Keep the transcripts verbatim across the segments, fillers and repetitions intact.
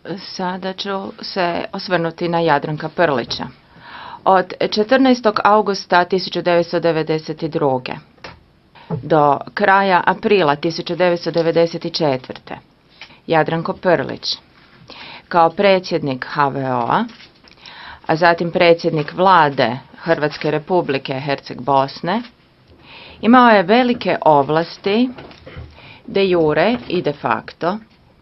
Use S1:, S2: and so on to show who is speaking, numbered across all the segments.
S1: Sada ću se osvrnuti na Jadranka Prlića. Od četrnaestog augusta tisuću devetsto devedeset druge. do kraja aprila tisuću devetsto devedeset četvrte. Jadranko Prlić kao predsjednik H V O-a, a zatim predsjednik vlade Hrvatske Republike Herceg Bosne, imao je velike ovlasti de jure i de facto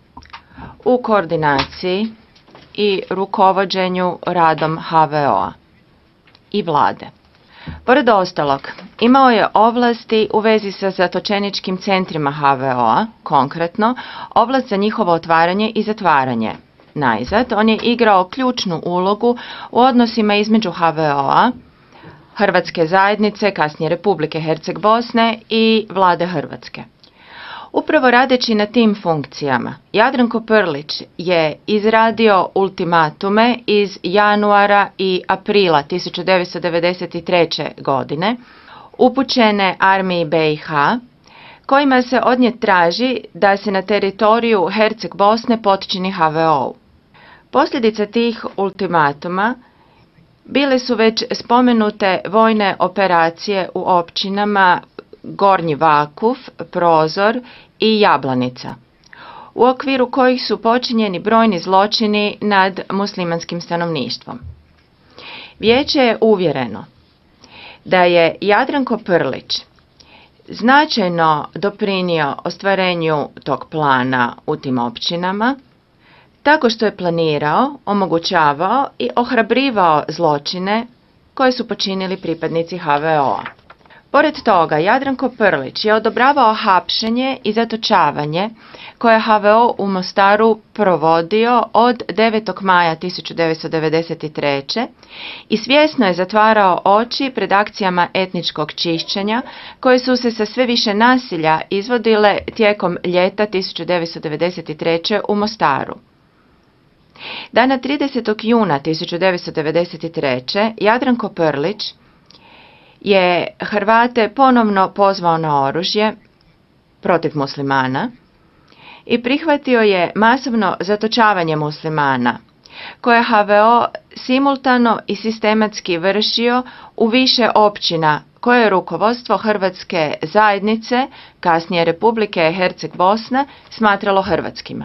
S1: u koordinaciji i rukovođenju radom H V O-a i vlade. Pored ostalog, imao je ovlasti u vezi sa zatočeničkim centrima H V O-a, konkretno ovlast za njihovo otvaranje i zatvaranje. Najzad, on je igrao ključnu ulogu u odnosima između H V O-a, Hrvatske zajednice, kasnije Republike Herceg Bosne i vlade Hrvatske. Upravo radeći na tim funkcijama, Jadranko Prlić je izradio ultimatume iz januara i aprila tisuću devetsto devedeset treće. godine, upućene armiji B i H, kojima se od nje traži da se na teritoriju Herceg Bosne potčini H V O-u. Posljedice tih ultimatuma bile su već spomenute vojne operacije u općinama Gornji Vakuf, Prozor i Jablanica, u okviru kojih su počinjeni brojni zločini nad muslimanskim stanovništvom. Vijeće je uvjereno da je Jadranko Prlić značajno doprinio ostvarenju tog plana u tim općinama, tako što je planirao, omogućavao i ohrabrivao zločine koje su počinili pripadnici H V O-a. Pored toga, Jadranko Prlić je odobravao hapšenje i zatočavanje koje H V O u Mostaru provodio od devetog maja tisuću devetsto devedeset treće. i svjesno je zatvarao oči pred akcijama etničkog čišćenja koje su se sa sve više nasilja izvodile tijekom ljeta tisuću devetsto devedeset treće. u Mostaru. Dana tridesetog juna tisuću devetsto devedeset treće. Jadranko Prlić je Hrvate ponovno pozvao na oružje protiv muslimana i prihvatio je masovno zatočavanje muslimana, koje H V O simultano i sistematski vršio u više općina koje je rukovodstvo Hrvatske zajednice, kasnije Republike Herceg Bosna, smatralo hrvatskima.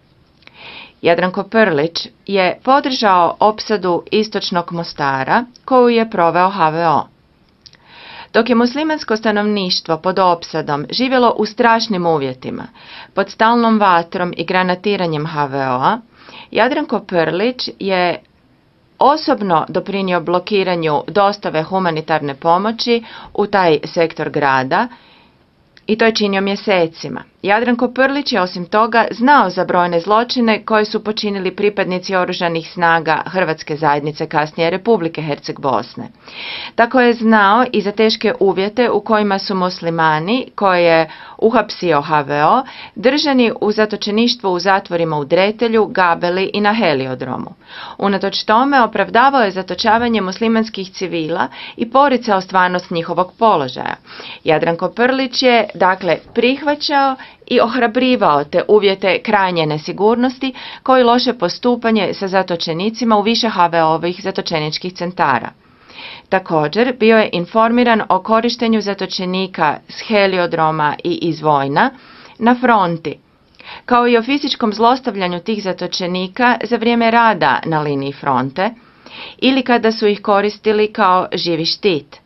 S1: Jadranko Prlić je podržao opsadu istočnog Mostara koju je proveo H V O. Dok je muslimansko stanovništvo pod opsadom živjelo u strašnim uvjetima, pod stalnom vatrom i granatiranjem H V O-a, Jadranko Prlić je osobno doprinio blokiranju dostave humanitarne pomoći u taj sektor grada i to je činio mjesecima. Jadranko Prlić je osim toga znao za brojne zločine koje su počinili pripadnici oružanih snaga Hrvatske zajednice, kasnije Republike Herceg Bosne. Tako je znao i za teške uvjete u kojima su muslimani, koje je uhapsio H V O, držani u zatočeništvu u zatvorima u Dretelju, Gabeli i na Heliodromu. Unatoč tome opravdavao je zatočavanje muslimanskih civila i poricao stvarnost njihovog položaja. Jadranko Prlić je, dakle, prihvaćao i ohrabrivao te uvjete krajnje nesigurnosti koji loše postupanje sa zatočenicima u više H V O-ovih zatočeničkih centara. Također bio je informiran o korištenju zatočenika s Heliodroma i iz Vojna na fronti, kao i o fizičkom zlostavljanju tih zatočenika za vrijeme rada na liniji fronte ili kada su ih koristili kao živi štit.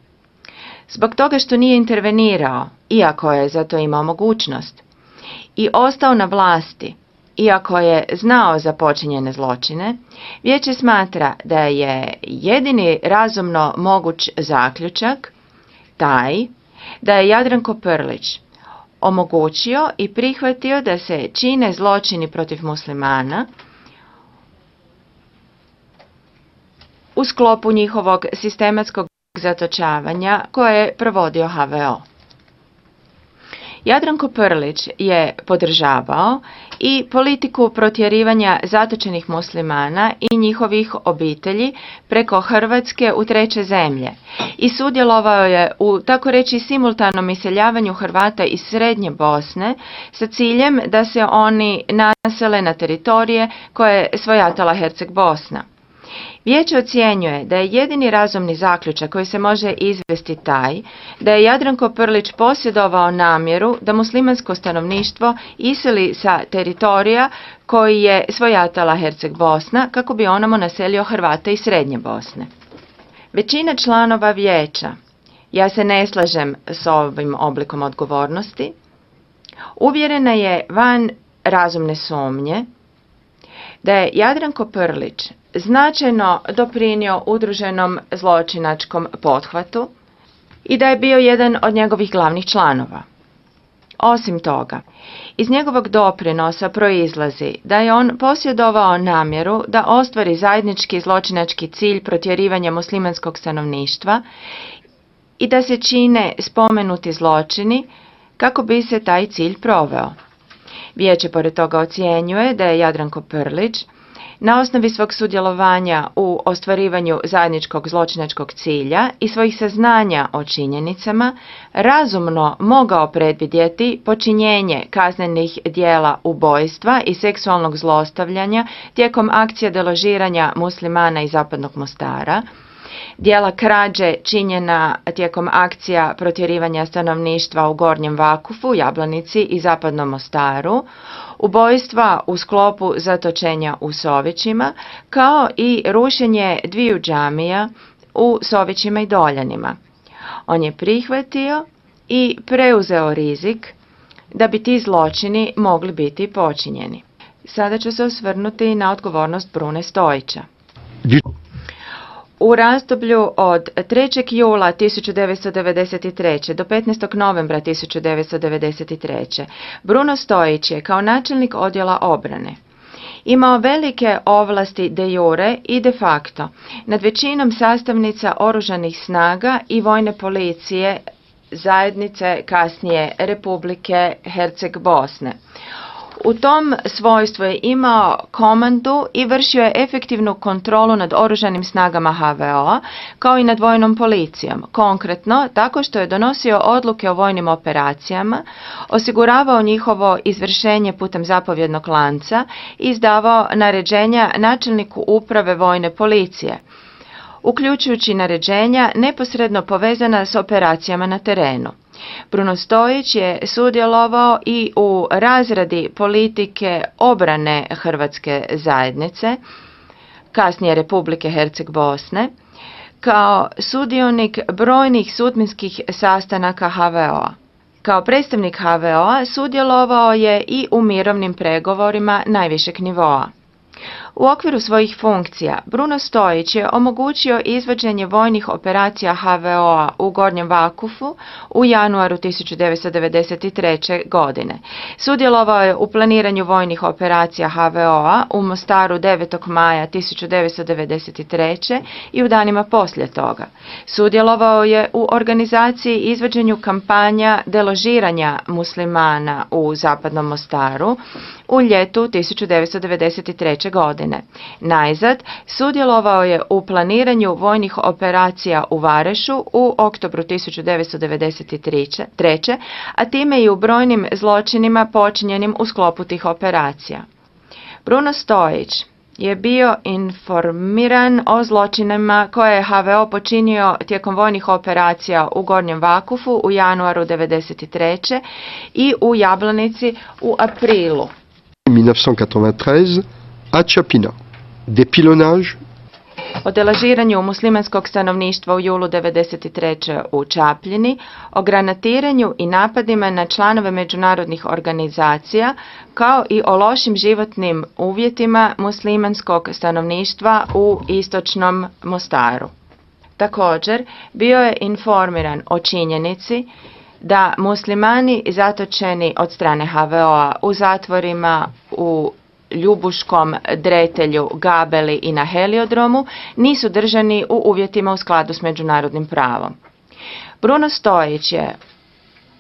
S1: Zbog toga što nije intervenirao, iako je za to imao mogućnost, i ostao na vlasti, iako je znao za počinjene zločine, vijeće smatra da je jedini razumno moguć zaključak taj da je Jadranko Prlić omogućio i prihvatio da se čine zločini protiv muslimana u sklopu njihovog sistematskog zatočavanja koje je provodio H V O. Jadranko Prlić je podržavao i politiku protjerivanja zatočenih muslimana i njihovih obitelji preko Hrvatske u treće zemlje i sudjelovao je u tako reći simultanom iseljavanju Hrvata iz Srednje Bosne sa ciljem da se oni nasele na teritorije koje je svojatala Herceg Bosna. Vijeće ocjenjuje da je jedini razumni zaključak koji se može izvesti taj da je Jadranko Prlić posjedovao namjeru da muslimansko stanovništvo iseli sa teritorija koji je svojatala Herceg Bosna kako bi onamo naselio Hrvate iz Srednje Bosne. Većina članova vijeća, ja se ne slažem s ovim oblikom odgovornosti, uvjerena je van razumne sumnje da je Jadranko Prlić značajno doprinio udruženom zločinačkom pothvatu i da je bio jedan od njegovih glavnih članova. Osim toga, iz njegovog doprinosa proizlazi da je on posjedovao namjeru da ostvari zajednički zločinački cilj protjerivanja muslimanskog stanovništva i da se čine spomenuti zločini kako bi se taj cilj proveo. Vijeće pored toga ocjenjuje da je Jadranko Prlić na osnovi svog sudjelovanja u ostvarivanju zajedničkog zločinačkog cilja i svojih saznanja o činjenicama razumno mogao predvidjeti počinjenje kaznenih dijela ubojstva i seksualnog zlostavljanja tijekom akcije deložiranja muslimana iz Zapadnog Mostara, dijela krađe činjena tijekom akcija protjerivanja stanovništva u Gornjem Vakufu, Jablanici i Zapadnom Mostaru, ubojstva u sklopu zatočenja u Sovićima, kao i rušenje dviju džamija u Sovićima i Doljanima. On je prihvatio i preuzeo rizik da bi ti zločini mogli biti počinjeni. Sada ću se osvrnuti na odgovornost Brune Stojića. U razdoblju od trećeg jula tisuću devetsto devedeset treće. do petnaestog novembra tisuću devetsto devedeset treće. Bruno Stojić je kao načelnik odjela obrane imao velike ovlasti de jure i de facto nad većinom sastavnica oružanih snaga i vojne policije zajednice kasnije Republike Herceg Bosne. U tom svojstvu je imao komandu i vršio je efektivnu kontrolu nad oružanim snagama H V O-a kao i nad vojnom policijom, konkretno tako što je donosio odluke o vojnim operacijama, osiguravao njihovo izvršenje putem zapovjednog lanca i izdavao naređenja načelniku uprave vojne policije, uključujući naređenja neposredno povezana s operacijama na terenu. Bruno Stojić je sudjelovao i u razradi politike obrane Hrvatske zajednice, kasnije Republike Herceg Bosne, kao sudionik brojnih sudbinskih sastanaka H V O-a. Kao predstavnik H V O-a sudjelovao je i u mirovnim pregovorima najvišeg nivoa. U okviru svojih funkcija Bruno Stojić je omogućio izvođenje vojnih operacija H V O-a u Gornjem Vakufu u januaru tisuću devetsto devedeset treće. godine. Sudjelovao je u planiranju vojnih operacija H V O-a u Mostaru devetog maja tisuću devetsto devedeset treće. i u danima poslije toga. Sudjelovao je u organizaciji i izvođenju kampanja deložiranja muslimana u Zapadnom Mostaru u ljetu tisuću devetsto devedeset treće. godine. Najzad, sudjelovao je u planiranju vojnih operacija u Varešu u oktobru tisuću devetsto devedeset treće. a time i u brojnim zločinima počinjenim u sklopu tih operacija. Bruno Stojić je bio informiran o zločinima koje je H V O počinio tijekom vojnih operacija u Gornjem Vakufu u januaru devedeset treće. i u Jablanici u aprilu.
S2: mille neuf cent quatre-vingt-treize à Chapina. Des pilonnages.
S1: O deložiranju muslimanskog stanovništva u julu devedeset treće. u Čapljini, o granatiranju i napadima na članove međunarodnih organizacija, kao i o lošim životnim uvjetima muslimanskog stanovništva u istočnom Mostaru. Također, bio je informiran o činjenici da muslimani zatočeni od strane H V O-a u zatvorima u Ljubuškom, Dretelju, Gabeli i na Heliodromu nisu držani u uvjetima u skladu s međunarodnim pravom. Bruno Stojić je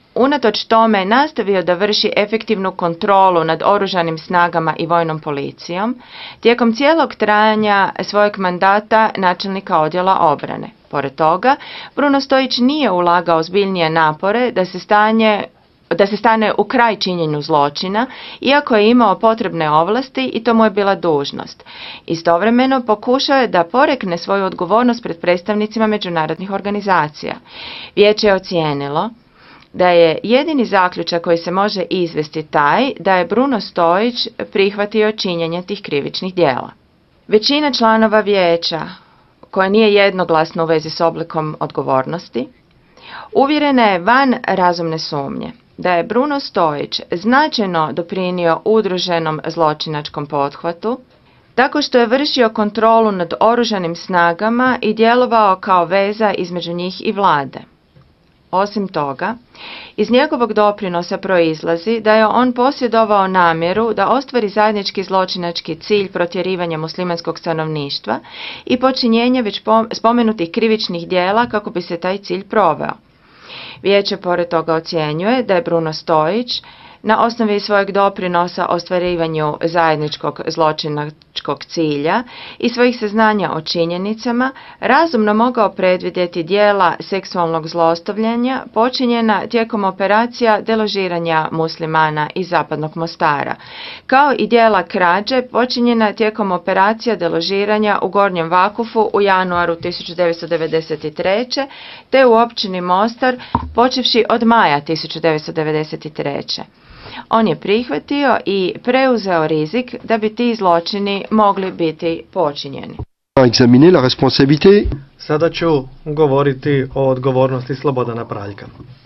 S1: unatoč tome nastavio da vrši efektivnu kontrolu nad oružanim snagama i vojnom policijom tijekom cijelog trajanja svojeg mandata načelnika odjela obrane. Pored toga, Bruno Stojić nije ulagao ozbiljnije napore da se stanje da se stane u kraj činjenju zločina, iako je imao potrebne ovlasti i to mu je bila dužnost. Istovremeno pokušao je da porekne svoju odgovornost pred predstavnicima međunarodnih organizacija. Vijeće je ocijenilo da je jedini zaključak koji se može izvesti taj da je Bruno Stojić prihvatio činjenje tih krivičnih djela. Većina članova vijeća, koja nije jednoglasna u vezi s oblikom odgovornosti, uvjerena je van razumne sumnje da je Bruno Stojić značajno doprinio udruženom zločinačkom pothvatu, tako što je vršio kontrolu nad oružanim snagama i djelovao kao veza između njih i vlade. Osim toga, iz njegovog doprinosa proizlazi da je on posjedovao namjeru da ostvari zajednički zločinački cilj protjerivanja muslimanskog stanovništva i počinjenje već spomenutih krivičnih djela kako bi se taj cilj proveo. Vijeće pored toga ocjenjuje da je Bruno Stojić na osnovi svojeg doprinosa ostvarivanju zajedničkog zločinačkog cilja i svojih saznanja o činjenicama razumno mogao predvidjeti djela seksualnog zlostavljanja počinjena tijekom operacija deložiranja muslimana iz Zapadnog Mostara, kao i djela krađe počinjena tijekom operacija deložiranja u Gornjem Vakufu u januaru tisuću devetsto devedeset treće te u općini Mostar počevši od maja tisuću devetsto devedeset treće On je prihvatio i preuzeo rizik da bi ti zločini mogli biti počinjeni.
S2: Examiner la responsabilité.
S3: Sada ću govoriti o odgovornosti Slobodana Praljka.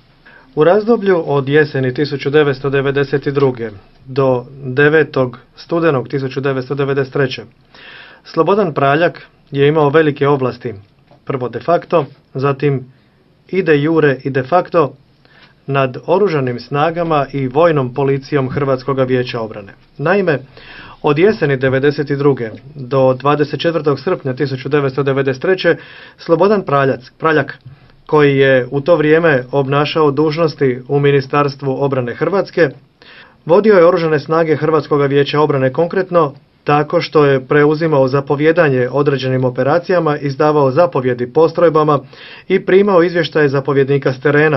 S3: U razdoblju od jeseni tisuću devetsto devedeset druge do devetog studenog tisuću devetsto devedeset treće Slobodan Praljak je imao velike ovlasti, prvo de facto, zatim i de jure i de facto, nad oružanim snagama i vojnom policijom Hrvatskog vijeća obrane. Naime, od jeseni devedeset druge do dvadeset četvrtog srpnja tisuću devetsto devedeset treće Slobodan Praljak, Praljak, koji je u to vrijeme obnašao dužnosti u Ministarstvu obrane Hrvatske, vodio je oružane snage Hrvatskog vijeća obrane konkretno tako što je preuzimao zapovjedanje određenim operacijama, izdavao zapovjedi postrojbama i primao izvještaje zapovjednika s terena.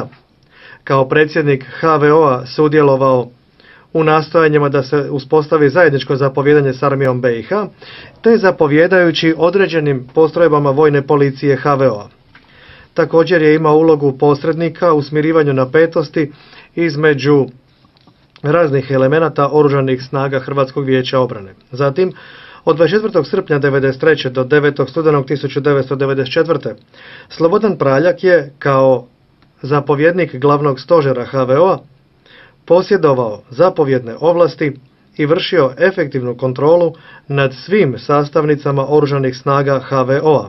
S3: Kao predsjednik H V O-a sudjelovao u nastojanjima da se uspostavi zajedničko zapovjedanje s armijom B i H, te zapovjedajući određenim postrojbama vojne policije H V O-a. Također je imao ulogu posrednika u smirivanju napetosti između raznih elemenata oružanih snaga Hrvatskog vijeća obrane. Zatim, od dvadeset četvrtog srpnja devedeset treće do devetog studenog tisuću devetsto devedeset četvrte Slobodan Praljak je kao zapovjednik glavnog stožera H V O-a posjedovao zapovjedne ovlasti i vršio efektivnu kontrolu nad svim sastavnicama oružanih snaga H V O-a.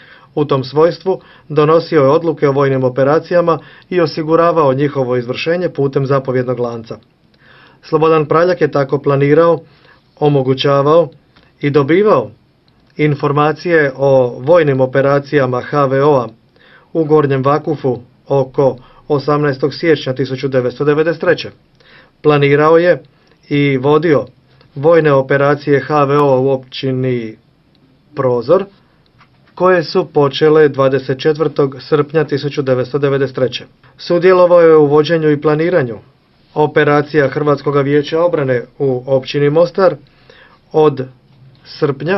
S3: U tom svojstvu donosio je odluke o vojnim operacijama i osiguravao njihovo izvršenje putem zapovjednog lanca. Slobodan Praljak je tako planirao, omogućavao i dobivao informacije o vojnim operacijama H V O-a u Gornjem Vakufu oko osamnaestog siječnja tisuću devetsto devedeset treće Planirao je i vodio vojne operacije H V O-a u općini Prozor, koje su počele dvadeset četvrtog srpnja tisuću devetsto devedeset treće Sudjelovao je u vođenju i planiranju operacija Hrvatskog vijeća obrane u općini Mostar od srpnja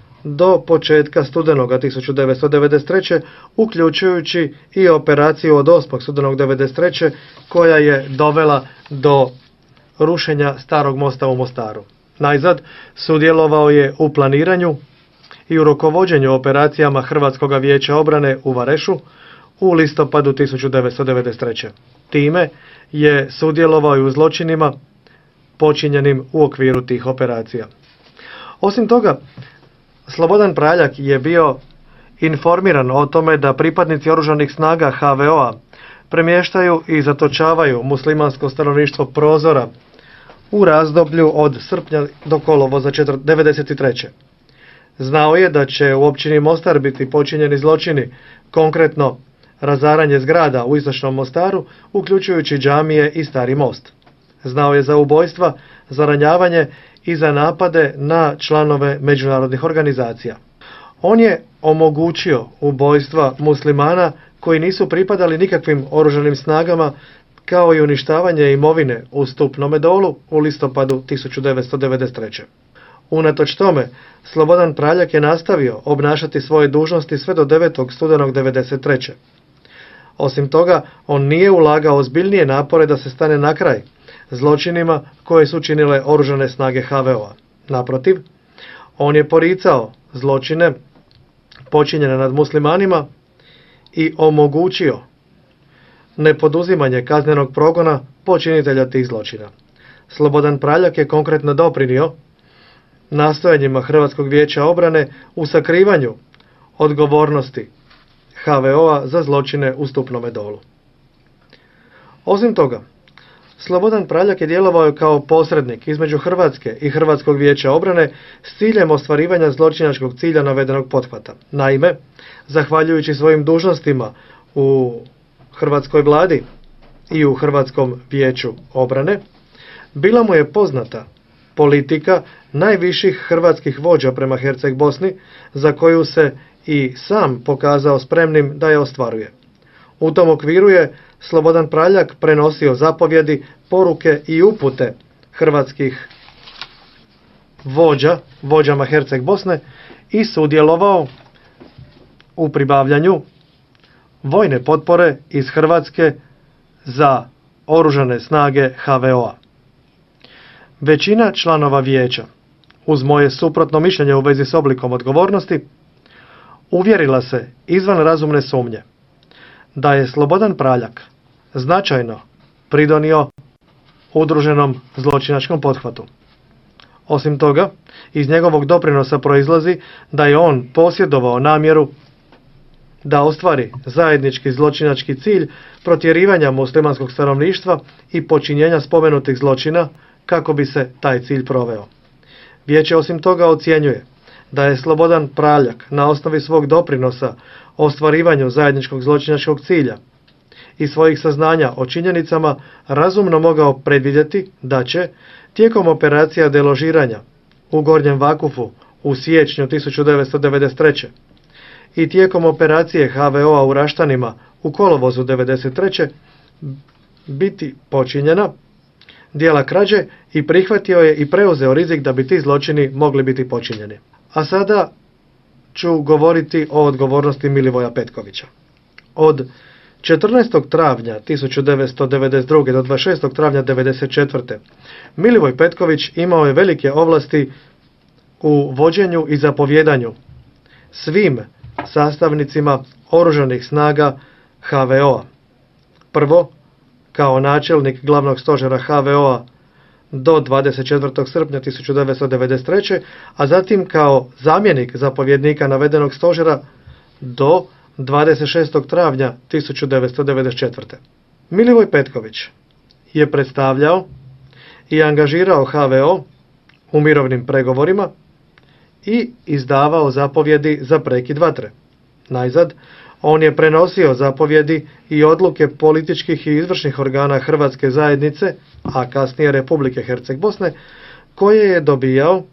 S3: do početka studenoga tisuću devetsto devedeset treće uključujući i operaciju od osmog studenog devedeset treće koja je dovela do rušenja starog mosta u Mostaru. Najzad sudjelovao je u planiranju i u rukovođenju operacijama Hrvatskog vijeća obrane u Varešu u listopadu tisuću devetsto devedeset treće Time je sudjelovao i u zločinima počinjenim u okviru tih operacija. Osim toga, Slobodan Praljak je bio informiran o tome da pripadnici oružanih snaga H V O-a premještaju i zatočavaju muslimansko stanovništvo Prozora u razdoblju od srpnja do kolovoza devedeset treće Znao je da će u općini Mostar biti počinjeni zločini, konkretno razaranje zgrada u istočnom Mostaru, uključujući džamije i Stari most. Znao je za ubojstva, za ranjavanje i za napade na članove međunarodnih organizacija. On je omogućio ubojstva muslimana koji nisu pripadali nikakvim oružanim snagama, kao i uništavanje imovine u Stupnome Dolu u listopadu tisuću devetsto devedeset treće. Unatoč tome, Slobodan Praljak je nastavio obnašati svoje dužnosti sve do devetog studenog devedeset treće. Osim toga, on nije ulagao ozbiljnije napore da se stane na kraj zločinima koje su činile oružane snage ha ve o-a. Naprotiv, on je poricao zločine počinjene nad muslimanima i omogućio nepoduzimanje kaznenog progona počinitelja tih zločina. Slobodan Praljak je konkretno doprinio nastojanjima Hrvatskog vijeća obrane u sakrivanju odgovornosti ha ve o-a za zločine u Stupnome Dolu. Osim toga, Slobodan Praljak je djelovao kao posrednik između Hrvatske i Hrvatskog vijeća obrane s ciljem ostvarivanja zločinačkog cilja navedenog pothvata. Naime, zahvaljujući svojim dužnostima u Hrvatskoj vladi i u Hrvatskom vijeću obrane, bila mu je poznata politika najviših hrvatskih vođa prema Herceg Bosni, za koju se i sam pokazao spremnim da je ostvaruje. U tom okviru je Slobodan Praljak prenosio zapovjedi, poruke i upute hrvatskih vođa, vođama Herceg Bosne i sudjelovao u pribavljanju vojne potpore iz Hrvatske za oružane snage ha ve o-a. Većina članova vijeća, uz moje suprotno mišljenje u vezi s oblikom odgovornosti, uvjerila se izvan razumne sumnje da je Slobodan Praljak značajno pridonio udruženom zločinačkom pothvatu. Osim toga, iz njegovog doprinosa proizlazi da je on posjedovao namjeru da ostvari zajednički zločinački cilj protjerivanja muslimanskog stanovništva i počinjenja spomenutih zločina kako bi se taj cilj proveo. Vijeće osim toga ocjenjuje da je Slobodan Praljak na osnovi svog doprinosa ostvarivanju zajedničkog zločinačkog cilja i svojih saznanja o činjenicama razumno mogao predvidjeti da će tijekom operacija deložiranja u Gornjem Vakufu u siječnju tisuću devetsto devedeset treće i tijekom operacije ha ve o-a u Raštanima u kolovozu devedeset treće biti počinjena djela krađe i prihvatio je i preuzeo rizik da bi ti zločini mogli biti počinjeni. A sada ću govoriti o odgovornosti Milivoja Petkovića. Od četrnaestog travnja tisuću devetsto devedeset druge do dvadeset šestog travnja devedeset četvrte Milivoj Petković imao je velike ovlasti u vođenju i zapovjedanju svim sastavnicima oružanih snaga ha ve o-a. Prvo, kao načelnik glavnog stožera ha ve o-a do dvadeset četvrtog srpnja tisuću devetsto devedeset treće a zatim kao zamjenik zapovjednika navedenog stožera do dvadeset šestog travnja tisuću devetsto devedeset četvrte Milivoj Petković je predstavljao i angažirao ha ve o u mirovnim pregovorima i izdavao zapovjedi za prekid vatre. Najzad, on je prenosio zapovjedi i odluke političkih i izvršnih organa Hrvatske zajednice, a kasnije Republike Herceg Bosne, koje je dobijao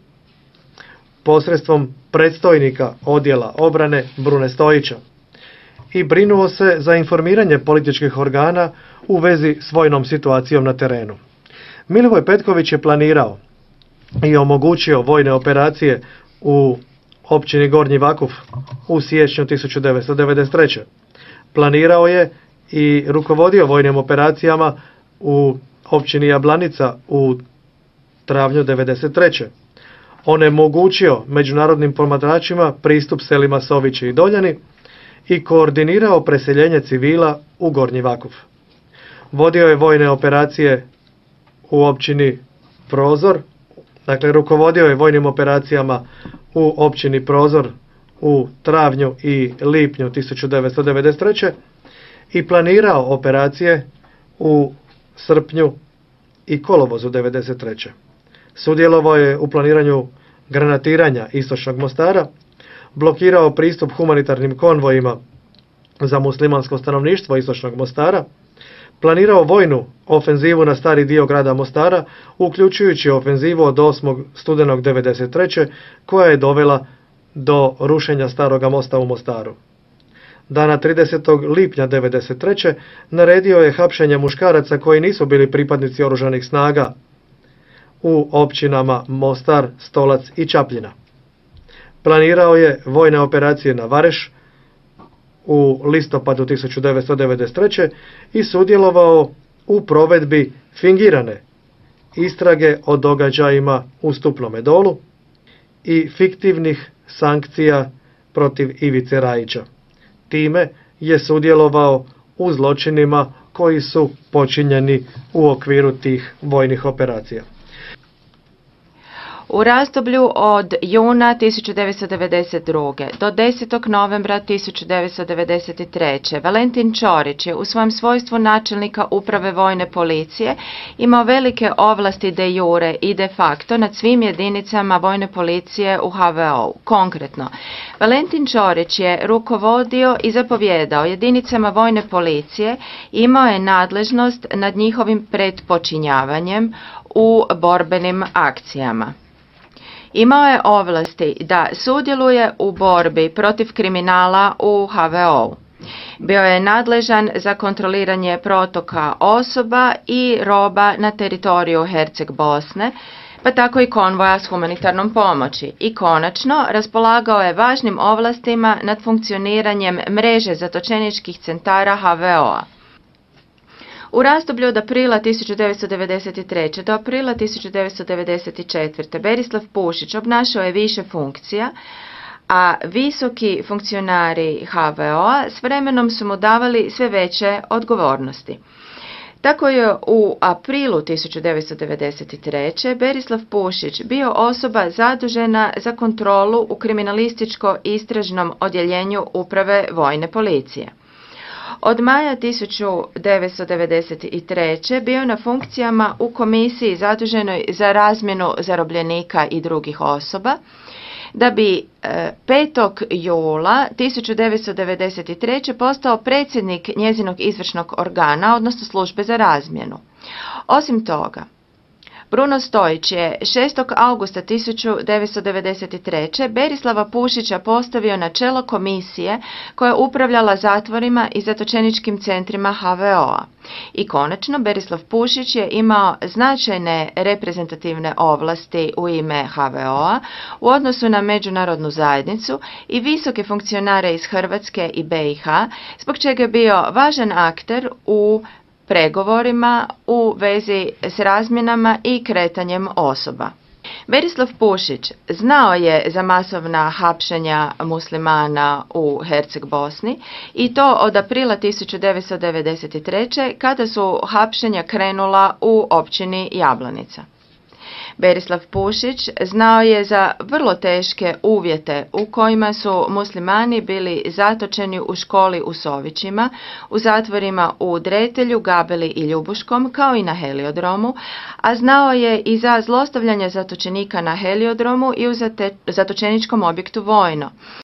S3: posredstvom predstojnika odjela obrane Brune Stojića i brinuo se za informiranje političkih organa u vezi s vojnom situacijom na terenu. Milivoj Petković je planirao i omogućio vojne operacije u općini Gornji Vakuf u siječnju tisuću devetsto devedeset treće Planirao je i rukovodio vojnim operacijama u općini Jablanica u travnju devedeset treće Onemogućio međunarodnim promatračima pristup selima Sovići i Doljani i koordinirao preseljenje civila u Gornji Vakuf. Vodio je vojne operacije u općini Prozor, dakle rukovodio je vojnim operacijama u općini Prozor u travnju i lipnju tisuću devetsto devedeset treće i planirao operacije u srpnju i kolovozu devedeset treće Sudjelovao je u planiranju granatiranja istočnog Mostara, blokirao pristup humanitarnim konvojima za muslimansko stanovništvo istočnog Mostara, planirao vojnu ofenzivu na stari dio grada Mostara, uključujući ofenzivu od osmog studenog devedeset treće koja je dovela do rušenja staroga mosta u Mostaru. Dana tridesetog lipnja devedeset treće naredio je hapšenje muškaraca koji nisu bili pripadnici oružanih snaga u općinama Mostar, Stolac i Čapljina. Planirao je vojne operacije na Vareš u listopadu tisuću devetsto devedeset treće i sudjelovao u provedbi fingirane istrage o događajima u Stupnome Dolu i fiktivnih sankcija protiv Ivice Rajića. Time je sudjelovao u zločinima koji su počinjeni u okviru tih vojnih operacija.
S1: U razdoblju od juna tisuću devetsto devedeset druge. do desetog novembra tisuću devetsto devedeset treće. Valentin Ćorić je u svojem svojstvu načelnika uprave vojne policije imao velike ovlasti de jure i de facto nad svim jedinicama vojne policije u ha ve o-u. Konkretno, Valentin Ćorić je rukovodio i zapovjedao jedinicama vojne policije, imao je nadležnost nad njihovim pretpočinjavanjem u borbenim akcijama. Imao je ovlasti da sudjeluje u borbi protiv kriminala u ha ve o-u. Bio je nadležan za kontroliranje protoka osoba i roba na teritoriju Herceg Bosne, pa tako i konvoja s humanitarnom pomoći. I konačno, raspolagao je važnim ovlastima nad funkcioniranjem mreže zatočeničkih centara ha ve o-a. U razdoblju od aprila tisuću devetsto devedeset treće. do aprila tisuću devetsto devedeset četvrte. Berislav Pušić obnašao je više funkcija, a visoki funkcionari ha ve o-a s vremenom su mu davali sve veće odgovornosti. Tako je u aprilu tisuću devetsto devedeset treće. Berislav Pušić bio osoba zadužena za kontrolu u kriminalističko-istražnom odjeljenju uprave vojne policije. Od maja tisuću devetsto devedeset treće. bio na funkcijama u komisiji zaduženoj za razmjenu zarobljenika i drugih osoba, da bi petog jula tisuću devetsto devedeset treće. postao predsjednik njezinog izvršnog organa, odnosno službe za razmjenu. Osim toga, Bruno Stojić je šestog augusta tisuću devetsto devedeset treće. Berislava Pušića postavio na čelo komisije koja je upravljala zatvorima i zatočeničkim centrima ha ve o-a. I konačno, Berislav Pušić je imao značajne reprezentativne ovlasti u ime ha ve o-a u odnosu na međunarodnu zajednicu i visoke funkcionare iz Hrvatske i be i ha, zbog čega je bio važan akter u pregovorima u vezi s razmjenama i kretanjem osoba. Berislav Pušić znao je za masovna hapšenja muslimana u Herceg Bosni i to od aprila tisuću devetsto devedeset treće. kada su hapšenja krenula u općini Jablanica. Berislav Pušić znao je za vrlo teške uvjete u kojima su muslimani bili zatočeni u školi u Sovićima, u zatvorima u Dretelju, Gabeli i Ljubuškom, kao i na Heliodromu, a znao je i za zlostavljanje zatočenika na Heliodromu i u zatočeničkom objektu Vojno.